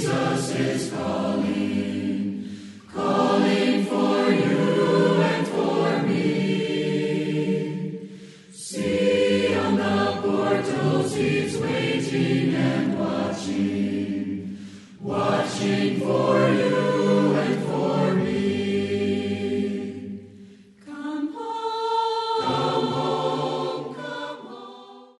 Jesus is calling, calling for you and for me. See on the portals he's waiting and watching, watching for you.